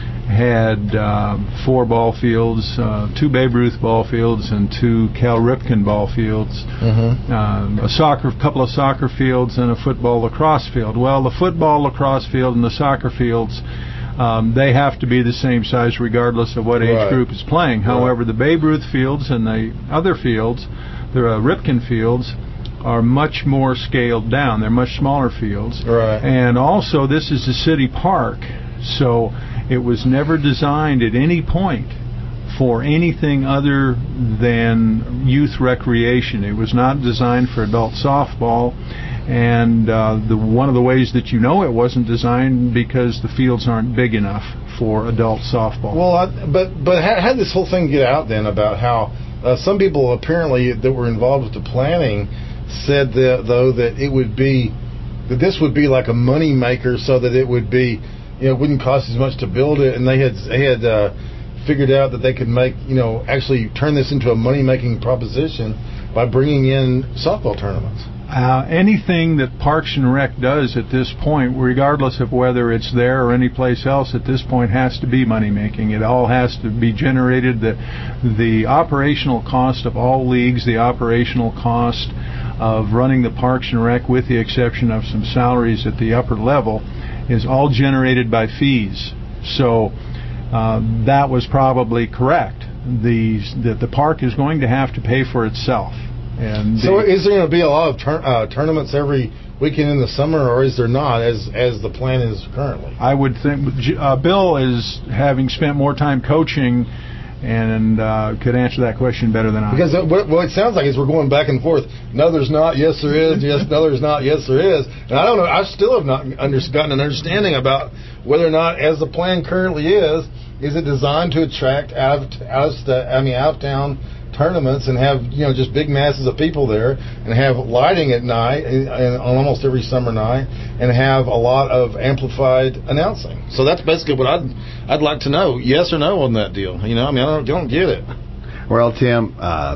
had uh, four ball fields, uh, two Babe Ruth ball fields and two Cal Ripken ball fields, mm-hmm. um, a soccer, couple of soccer fields, and a football lacrosse field. Well, the football lacrosse field and the soccer fields, um, they have to be the same size regardless of what age right. group is playing. Right. However, the Babe Ruth fields and the other fields, the uh, Ripken fields, are much more scaled down. They're much smaller fields. Right. And also, this is a city park, so it was never designed at any point for anything other than youth recreation. It was not designed for adult softball, and uh, the one of the ways that you know it wasn't designed because the fields aren't big enough for adult softball. Well, I, but but how, how did this whole thing get out then about how uh, some people apparently that were involved with the planning said that, though, that it would be, that this would be like a money maker, so that it would be, you know, it wouldn't cost as much to build it, and they had they had uh, figured out that they could make, you know, actually turn this into a money making proposition by bringing in softball tournaments. Uh, anything that Parks and Rec does at this point, regardless of whether it's there or any place else at this point, has to be money making. It all has to be generated. The the operational cost of all leagues, the operational cost of running the Parks and Rec, with the exception of some salaries at the upper level, is all generated by fees. So uh, that was probably correct. The that the park is going to have to pay for itself. And so, the, is there going to be a lot of tur- uh, tournaments every weekend in the summer, or is there not, as as the plan is currently? I would think uh, Bill is, having spent more time coaching, and uh, could answer that question better than I. Because what, what it sounds like is we're going back and forth. No, there's not. Yes, there is. Yes, no, there's not. Yes, there is. And I don't know. I still have not under, gotten an understanding about whether or not, as the plan currently is, is it designed to attract out of out of I mean out of town tournaments and have, you know, just big masses of people there, and have lighting at night and, and on almost every summer night, and have a lot of amplified announcing. So that's basically what I'd I'd like to know, yes or no on that deal. You know, I mean, I don't, don't get it. Well, Tim, uh,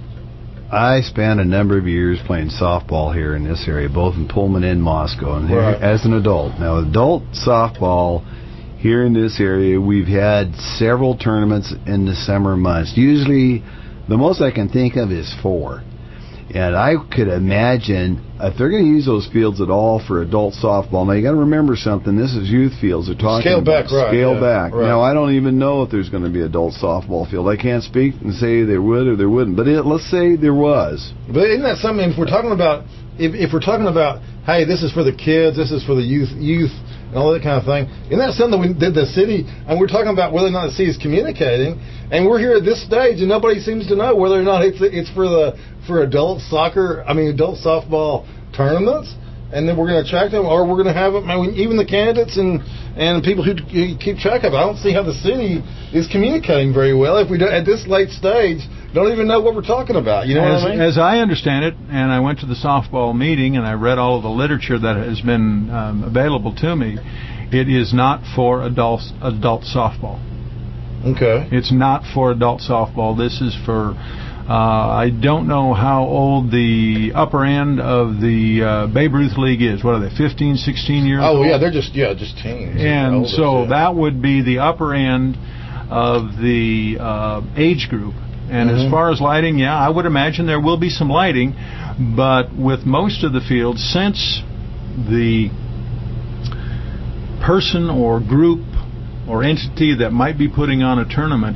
I spent a number of years playing softball here in this area, both in Pullman and Moscow, and here, right. as an adult. Now, adult softball here in this area, we've had several tournaments in the summer months. Usually, the most I can think of is four. And I could imagine if they're going to use those fields at all for adult softball. Now you got to remember something. This is youth fields. They're talking scale back, about right? Scale yeah, back. Right. Now I don't even know if there's going to be adult softball field. I can't speak and say there would or there wouldn't. But it, let's say there was. But isn't that something? If we're talking about, if, if we're talking about, hey, this is for the kids, this is for the youth, youth, and all that kind of thing. Isn't that something that we did the city? And we're talking about whether or not the city is communicating. And we're here at this stage, and nobody seems to know whether or not it's it's for the for adult soccer. I mean, adult softball tournaments, and then we're going to attract them, or we're going to have them. I mean, even the candidates and and people who, who keep track of it. I don't see how the city is communicating very well if we don't, at this late stage don't even know what we're talking about. You know as, what I mean? As I understand it, and I went to the softball meeting and I read all of the literature that has been um, available to me. It is not for adult adult softball. Okay. It's not for adult softball. This is for, uh, I don't know how old the upper end of the uh, Babe Ruth League is. What are they, fifteen, sixteen years oh, old? Oh, yeah, they're just, yeah, just teens. And oldest, so yeah. that would be the upper end of the uh, age group. And mm-hmm. as far as lighting, yeah, I would imagine there will be some lighting. But with most of the fields, since the person or group or entity that might be putting on a tournament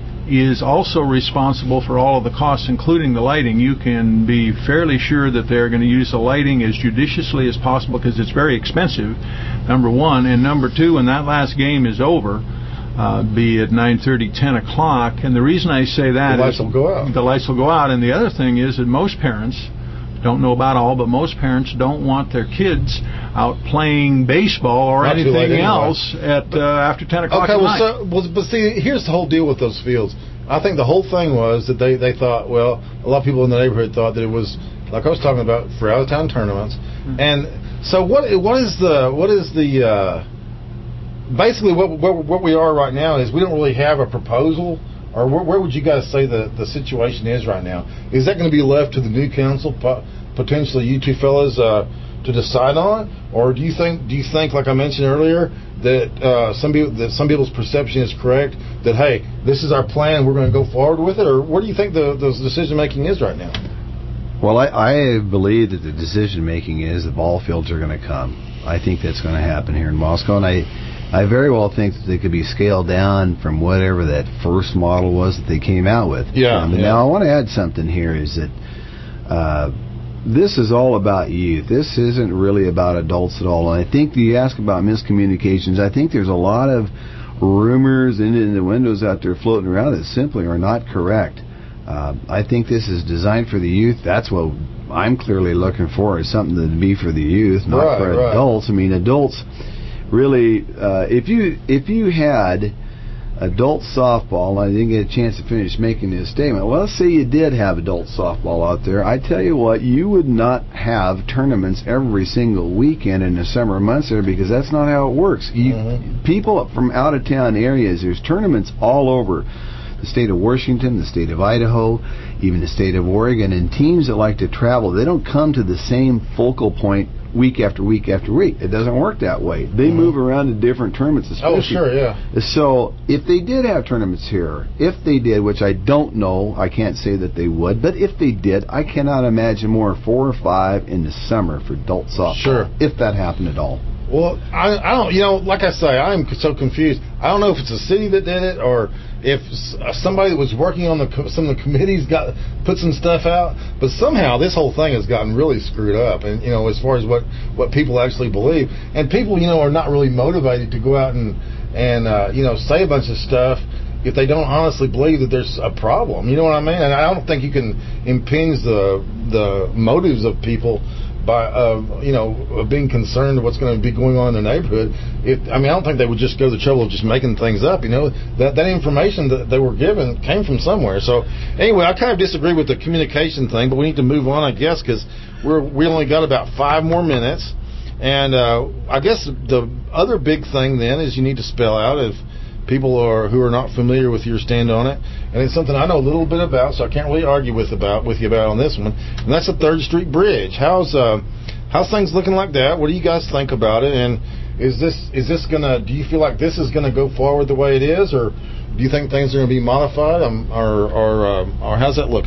is also responsible for all of the costs, including the lighting, you can be fairly sure that they're going to use the lighting as judiciously as possible because it's very expensive, number one. And number two, when that last game is over, uh, be it nine thirty, ten o'clock, and the reason I say that the lights is will go out. the lights will go out. And the other thing is that most parents, don't know about all, but most parents don't want their kids out playing baseball or Not too late anything anyway. else at uh, after ten o'clock okay, at well, night. so, well, but see, here's the whole deal with those fields. I think the whole thing was that they, they thought, well, a lot of people in the neighborhood thought that it was, like I was talking about, for out-of-town tournaments. Mm-hmm. And so what what is the, what is the, uh, basically what, what what we are right now is we don't really have a proposal. Or where, where would you guys say the, the situation is right now? Is that going to be left to the new council, potentially you two fellas, uh, to decide on, or do you think do you think, like I mentioned earlier, that uh, some people that some people's perception is correct that hey, this is our plan, we're going to go forward with it, or what do you think the, the decision making is right now? Well, I, I believe that the decision making is that ball fields are going to come. I think that's going to happen here in Moscow, and I. I very well think that they could be scaled down from whatever that first model was that they came out with. Yeah. Um, but yeah. Now I want to add something here is that uh, this is all about youth. This isn't really about adults at all. And I think you ask about miscommunications. I think there's a lot of rumors and in the windows out there floating around that simply are not correct. Uh, I think this is designed for the youth. That's what I'm clearly looking for, is something to be for the youth, not right, for right. adults. I mean, adults... Really, uh, if you if you had adult softball, and I didn't get a chance to finish making this statement. Well, let's say you did have adult softball out there. I tell you what, you would not have tournaments every single weekend in the summer months there, because that's not how it works. You, mm-hmm. People from out of town areas, there's tournaments all over the state of Washington, the state of Idaho, even the state of Oregon, and teams that like to travel, they don't come to the same focal point week after week after week. It doesn't work that way. They mm-hmm. move around to different tournaments. Oh, sure, yeah. So if they did have tournaments here, if they did, which I don't know, I can't say that they would, but if they did, I cannot imagine more than four or five in the summer for adult softball. Sure. If that happened at all. Well, I, I don't, you know, like I say, I'm so confused. I don't know if it's a city that did it or if somebody that was working on the some of the committees got put some stuff out, but somehow this whole thing has gotten really screwed up, and you know, as far as what what people actually believe, and people, you know, are not really motivated to go out and and uh, you know, say a bunch of stuff if they don't honestly believe that there's a problem. You know what I mean? And I don't think you can impinge the the motives of people by uh, you know, being concerned with what's going to be going on in the neighborhood. If, I mean, I don't think they would just go to the trouble of just making things up. You know, that that information that they were given came from somewhere. So anyway, I kind of disagree with the communication thing, but we need to move on, I guess, because we're we only got about five more minutes. And uh, I guess the other big thing then is you need to spell out if people are who are not familiar with your stand on it, and it's something I know a little bit about, so I can't really argue with about with you about on this one. And that's the Third Street Bridge. How's uh, how's things looking like that? What do you guys think about it? And is this is this gonna? Do you feel like this is gonna go forward the way it is, or do you think things are gonna be modified, um, or or uh, or how's that looking?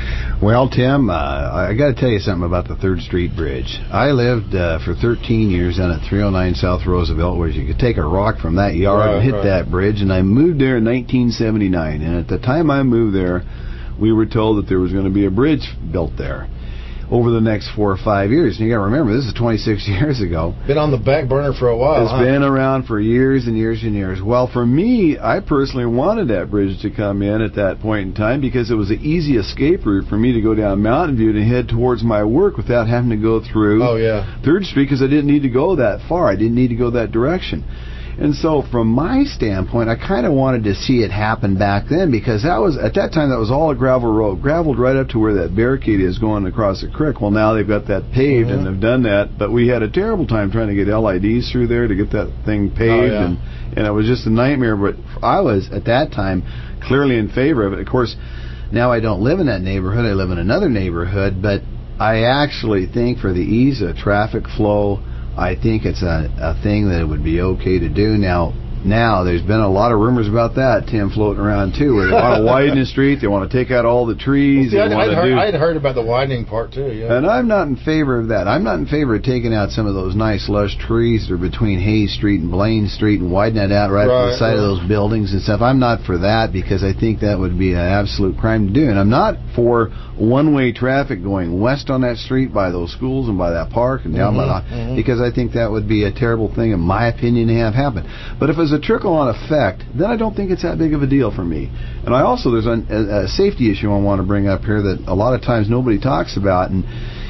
Well, Tim, uh, I got to tell you something about the third Street Bridge. I lived uh, for thirteen years down at three oh nine South Roosevelt, where you could take a rock from that yard right, and hit right. that bridge, and I moved there in nineteen seventy-nine. And at the time I moved there, we were told that there was going to be a bridge built there over the next four or five years. And you got to remember, this is twenty-six years ago. Been on the back burner for a while. It's huh? been around for years and years and years. Well, for me, I personally wanted that bridge to come in at that point in time because it was an easy escape route for me to go down Mountain View to head towards my work without having to go through oh, yeah. third Street, because I didn't need to go that far. I didn't need to go that direction. And so from my standpoint, I kind of wanted to see it happen back then, because that was at that time that was all a gravel road, graveled right up to where that barricade is going across the creek. Well, now they've got that paved, mm-hmm. and they've done that, but we had a terrible time trying to get L I Ds through there to get that thing paved, oh, yeah. and, and it was just a nightmare. But I was, at that time, clearly in favor of it. Of course, now I don't live in that neighborhood. I live in another neighborhood, but I actually think for the ease of traffic flow, I think it's a, a thing that it would be okay to do. Now, now there's been a lot of rumors about that, Tim, floating around too, where they want to widen the street, they want to take out all the trees. Well, see, they I'd, want I'd, to heard, do... I'd heard about the widening part too. Yeah. And I'm not in favor of that. I'm not in favor of taking out some of those nice lush trees that are between Hayes Street and Blaine Street and widening it out right, right to the side right. of those buildings and stuff. I'm not for that, because I think that would be an absolute crime to do. And I'm not for one-way traffic going west on that street by those schools and by that park and down mm-hmm, by the, mm-hmm. because I think that would be a terrible thing, in my opinion, to have happen. But if it's a trickle-on effect, then I don't think it's that big of a deal for me. And I also, there's a, a safety issue I want to bring up here that a lot of times nobody talks about. And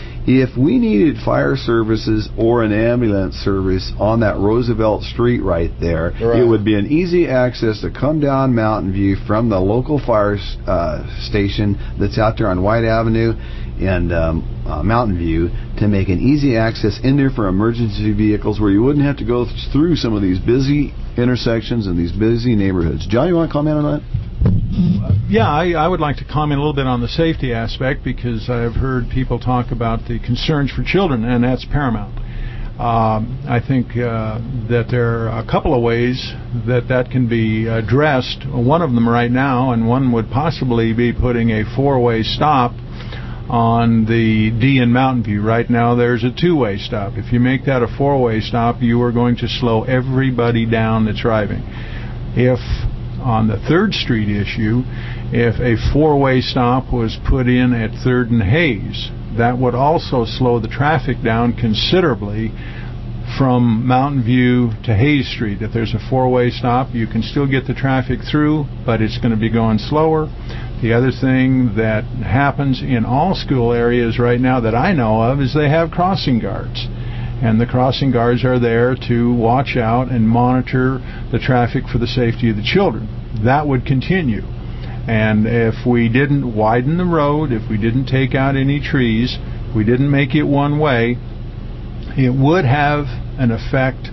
if we needed fire services or an ambulance service on that Roosevelt Street right there, right. it would be an easy access to come down Mountain View from the local fire uh, station that's out there on White Avenue and um, uh, Mountain View, to make an easy access in there for emergency vehicles, where you wouldn't have to go through some of these busy intersections and these busy neighborhoods. John, you want to comment on that? Yeah, I, I would like to comment a little bit on the safety aspect, because I've heard people talk about the concerns for children, and that's paramount. Um, I think uh, that there are a couple of ways that that can be addressed. One of them right now, and one would possibly be putting a four-way stop on the D in Mountain View. Right now there's a two-way stop. If you make that a four-way stop, you are going to slow everybody down that's driving. If on the third Street issue, if a four-way stop was put in at third and Hayes, that would also slow the traffic down considerably from Mountain View to Hayes Street. If there's a four-way stop, you can still get the traffic through, but it's going to be going slower. The other thing that happens in all school areas right now that I know of is they have crossing guards. And the crossing guards are there to watch out and monitor the traffic for the safety of the children. That would continue. And if we didn't widen the road, if we didn't take out any trees, we didn't make it one way, it would have an effect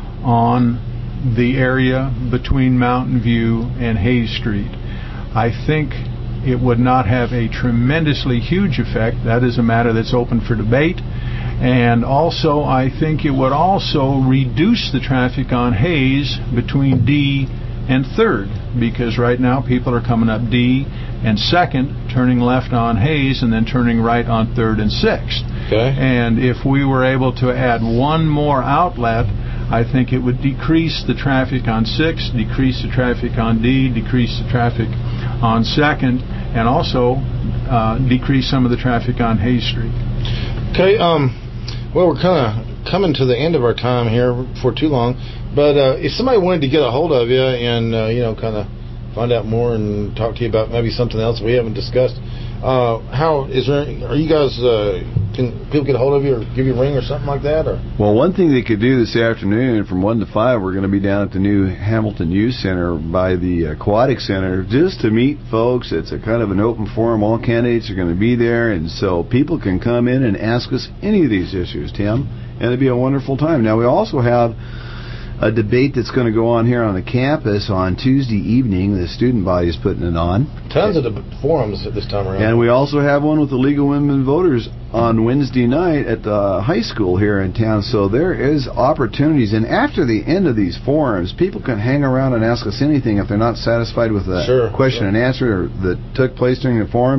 on the area between Mountain View and Hayes Street. I think it would not have a tremendously huge effect. That is a matter that's open for debate. And also, I think it would also reduce the traffic on Hayes between D and third, because right now people are coming up D and second, turning left on Hayes, and then turning right on third and sixth. Okay. And if we were able to add one more outlet, I think it would decrease the traffic on sixth, decrease the traffic on D, decrease the traffic on second, and also uh, decrease some of the traffic on Hayes Street. Okay, um, well, we're kind of coming to the end of our time here for too long, but uh, if somebody wanted to get a hold of you and, uh, you know, kind of find out more and talk to you about maybe something else we haven't discussed, uh, how is there, are you guys, uh, can people get a hold of you or give you a ring or something like that? Or? Well, one thing they could do this afternoon from one to five, we're going to be down at the new Hamilton Youth Center by the Aquatic Center just to meet folks. It's a kind of an open forum. All candidates are going to be there, and so people can come in and ask us any of these issues, Tim, and it'll be a wonderful time. Now, we also have a debate that's going to go on here on the campus on Tuesday evening. The student body is putting it on. Tons of the forums at this time around. And we also have one with the League of Women Voters on Wednesday night at the high school here in town. So there is opportunities. And after the end of these forums, people can hang around and ask us anything if they're not satisfied with the sure, question sure. and answer that took place during the forum.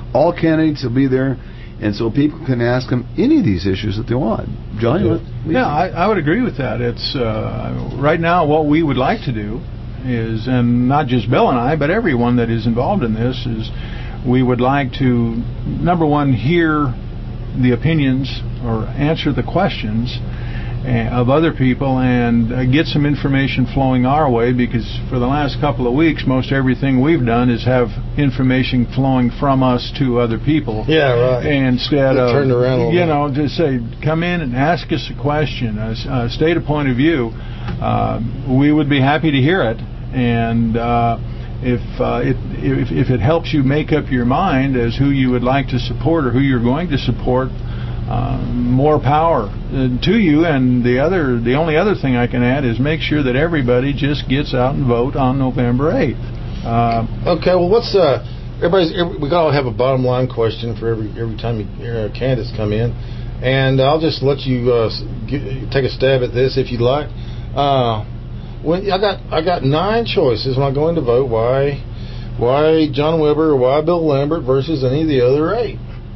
all candidates will be there, and so people can ask them any of these issues that they want. John? Yeah, yeah I, I would agree with that. It's uh, right now what we would like to do is, and not just Bill and I, but everyone that is involved in this, is we would like to, number one, hear the opinions or answer the questions of other people and uh, get some information flowing our way, because for the last couple of weeks most everything we've done is have information flowing from us to other people. Yeah, right. Instead They of, turned around you know, to say, come in and ask us a question, uh, uh, state a point of view. Uh, we would be happy to hear it, and uh, if, uh, it, if if it helps you make up your mind as who you would like to support or who you're going to support, Uh, more power uh, to you. And the other, the only other thing I can add is make sure that everybody just gets out and vote on November eighth. Uh, okay, well, what's uh, everybody's? Every, we gotta have a bottom line question for every every time you, uh, candidates come in, and I'll just let you uh, get, take a stab at this if you'd like. Uh, when I got I got nine choices when I go in to vote. Why why John Weber or why Bill Lambert versus any of the other eight?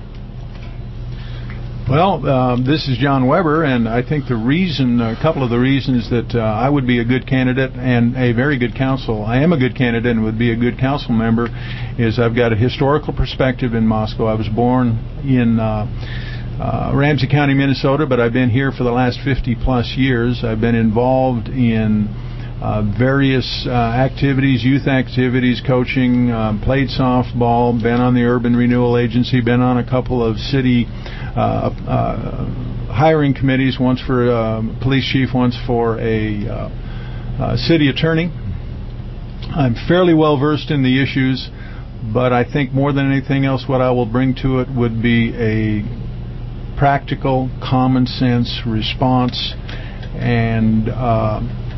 Well, um, this is John Weber, and I think the reason, a couple of the reasons that uh, I would be a good candidate and a very good council, I am a good candidate and would be a good council member, is I've got a historical perspective in Moscow. I was born in uh, uh, Ramsey County, Minnesota, but I've been here for the last fifty plus years. I've been involved in uh, various uh, activities, youth activities, coaching, um, played softball, been on the Urban Renewal Agency, been on a couple of city Uh, uh, hiring committees, once for a um, police chief, once for a uh, uh, city attorney. I'm fairly well versed in the issues, but I think more than anything else what I will bring to it would be a practical, common sense response and uh,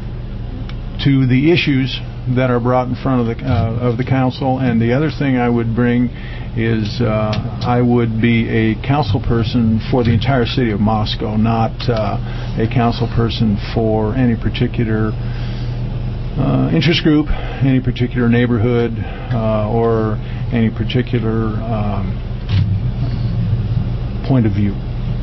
to the issues that are brought in front of the uh, of the council. And the other thing I would bring is uh, I would be a council person for the entire city of Moscow, not uh, a council person for any particular uh, interest group, any particular neighborhood, uh, or any particular um, point of view.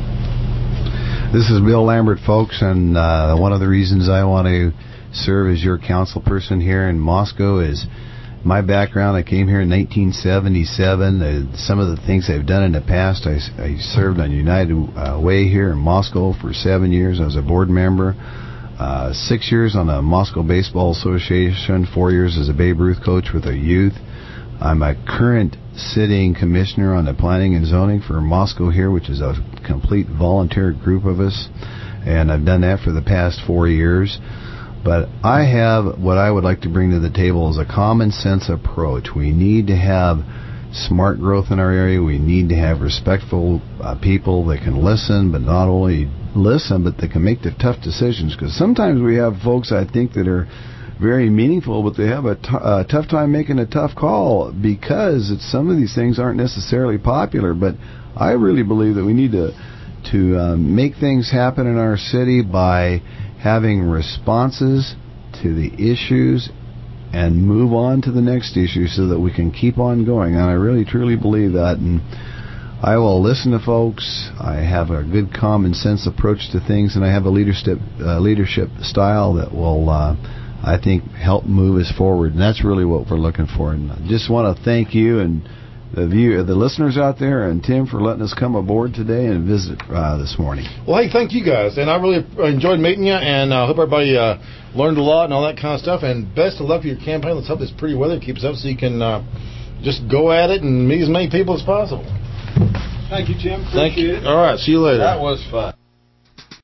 This is Bill Lambert, folks, and uh, one of the reasons I want to serve as your council person here in Moscow is my background. I came here in nineteen seventy-seven. Uh, some of the things I've done in the past, I, I served on United uh, Way here in Moscow for seven years. I was a board member. Uh, six years on the Moscow Baseball Association. Four years as a Babe Ruth coach with the youth. I'm a current sitting commissioner on the planning and zoning for Moscow here, which is a complete volunteer group of us. And I've done that for the past four years. But I have what I would like to bring to the table is a common sense approach. We need to have smart growth in our area. We need to have respectful uh, people that can listen, but not only listen, but they can make the tough decisions. Because sometimes we have folks, I think, that are very meaningful, but they have a, t- a tough time making a tough call because it's, some of these things aren't necessarily popular. But I really believe that we need to, to uh, make things happen in our city by having responses to the issues and move on to the next issue so that we can keep on going. And I really, truly believe that. And I will listen to folks. I have a good common sense approach to things, and I have a leadership uh, leadership style that will, uh, I think, help move us forward. And that's really what we're looking for. And I just want to thank you and the view, the listeners out there, and Tim for letting us come aboard today and visit uh, this morning. Well, hey, thank you guys, and I really enjoyed meeting you, and I uh, hope everybody uh, learned a lot and all that kind of stuff. And best of luck for your campaign. Let's hope this pretty weather keeps up so you can uh, just go at it and meet as many people as possible. Thank you, Tim. Appreciate Thank you. it. All right, see you later. That was fun.